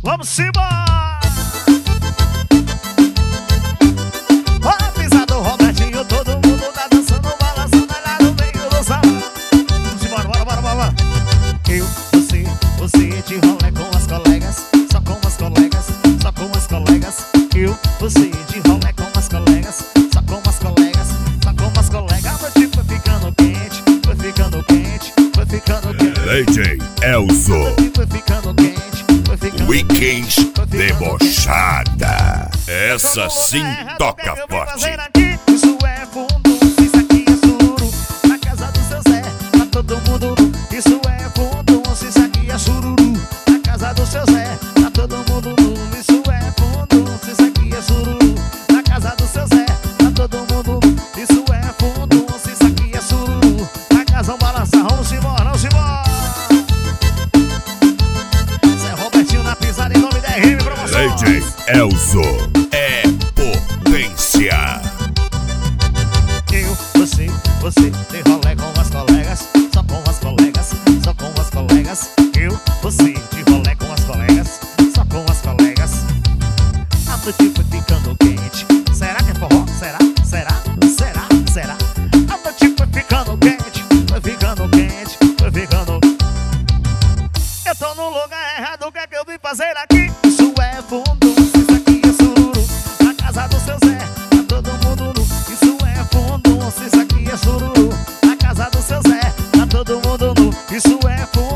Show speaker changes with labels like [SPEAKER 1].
[SPEAKER 1] Vamos embora! Ó, a pisa do Robertinho, todo mundo tá dançando, balançando lá no meio do salão. Vamos embora, bora. Eu, você de rolê com as colegas, só com as colegas, só com as colegas. Eu, você de rolê com as colegas, só com as colegas, só com as colegas. A noite foi ficando quente, foi ficando quente, foi ficando quente.
[SPEAKER 2] DJ Elzo,
[SPEAKER 1] A noite foi ficando quente, foi ficando
[SPEAKER 2] Weekend debochada. Essa sim toca forte.
[SPEAKER 1] Isso é fundo, isso aqui é sururu. Na casa do seu Zé, tá todo mundo nu. Isso é fundo, isso aqui é sururu. Na casa do seu Zé, tá todo mundo nu. Isso é fundo, isso aqui é sururu. Na casa do seu Zé, tá todo mundo nu. Isso é fundo, isso aqui é sururu. Na casa vamos balançar, vamos embora, vamos embora. Zé Robertinho na pisada em nome da RM Promoções.
[SPEAKER 2] DJ Elzo é potência.
[SPEAKER 1] Eu, você tem rolê com as colegas, só com as colegas, só com as colegas. Eu, você de rolê com as colegas, só com as colegas. A noite foi ficando quente. Será que é forró? Será? A noite foi ficando quente, foi ficando quente, foi ficando. Eu tô no lugar errado, o que é que eu vim fazer aqui? Isso é fundo, isso aqui é sururu. Na casa do seu Zé, tá todo mundo nu. Isso é fundo, isso aqui é sururu. Na casa do seu Zé, tá todo mundo nu. Isso é fundo.